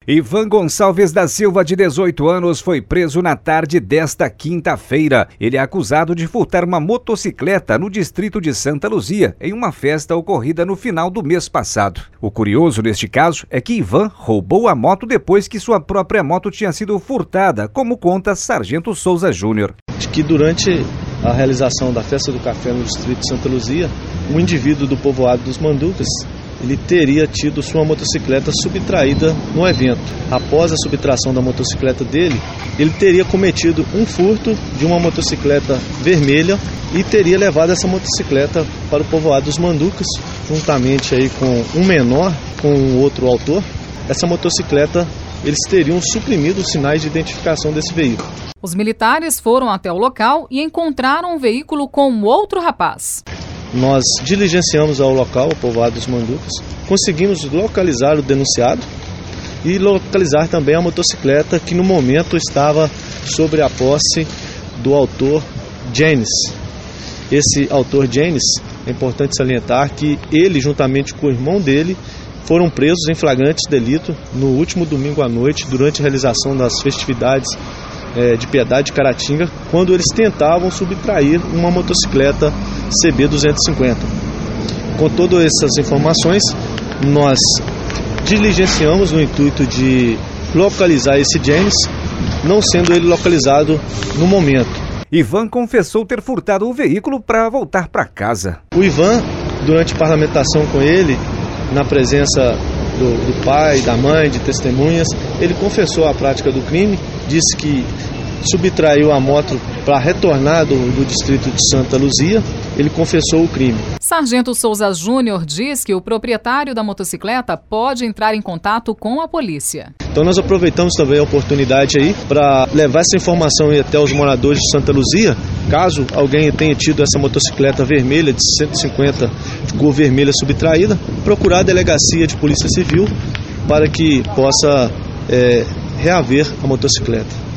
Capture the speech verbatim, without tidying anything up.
Ivan Gonçalves da Silva, de dezoito anos, foi preso na tarde desta quinta-feira. Ele é acusado de furtar uma motocicleta no distrito de Santa Luzia, em uma festa ocorrida no final do mês passado. O curioso neste caso é que Ivan roubou a moto depois que sua própria moto tinha sido furtada, como conta Sargento Souza Júnior. Que durante a realização da festa do café no distrito de Santa Luzia, um indivíduo do povoado dos Manducas, ele teria tido sua motocicleta subtraída no evento. Após a subtração da motocicleta dele, ele teria cometido um furto de uma motocicleta vermelha e teria levado essa motocicleta para o povoado dos Manducas, juntamente aí com um menor, com um outro autor. Essa motocicleta, eles teriam suprimido os sinais de identificação desse veículo. Os militares foram até o local e encontraram um veículo com outro rapaz. Nós diligenciamos ao local, o povoado dos Manducas, conseguimos localizar o denunciado e localizar também a motocicleta que no momento estava sobre a posse do autor Janis. Esse autor Janis, é importante salientar que ele, juntamente com o irmão dele, foram presos em flagrante delito no último domingo à noite, durante a realização das festividades é, de Piedade de Caratinga, quando eles tentavam subtrair uma motocicleta C B duzentos e cinquenta. Com todas essas informações, nós diligenciamos no intuito de localizar esse James, não sendo ele localizado no momento. Ivan confessou ter furtado o veículo para voltar para casa. O Ivan, durante parlamentação com ele, na presença do, do pai, da mãe, de testemunhas, ele confessou a prática do crime, disse que subtraiu a moto para retornar do, do distrito de Santa Luzia. Ele confessou o crime. Sargento Souza Júnior diz que o proprietário da motocicleta pode entrar em contato com a polícia. Então nós aproveitamos também a oportunidade aí para levar essa informação aí até os moradores de Santa Luzia. Caso alguém tenha tido essa motocicleta vermelha de cento e cinquenta de cor vermelha subtraída, procurar a delegacia de polícia civil para que possa é, reaver a motocicleta.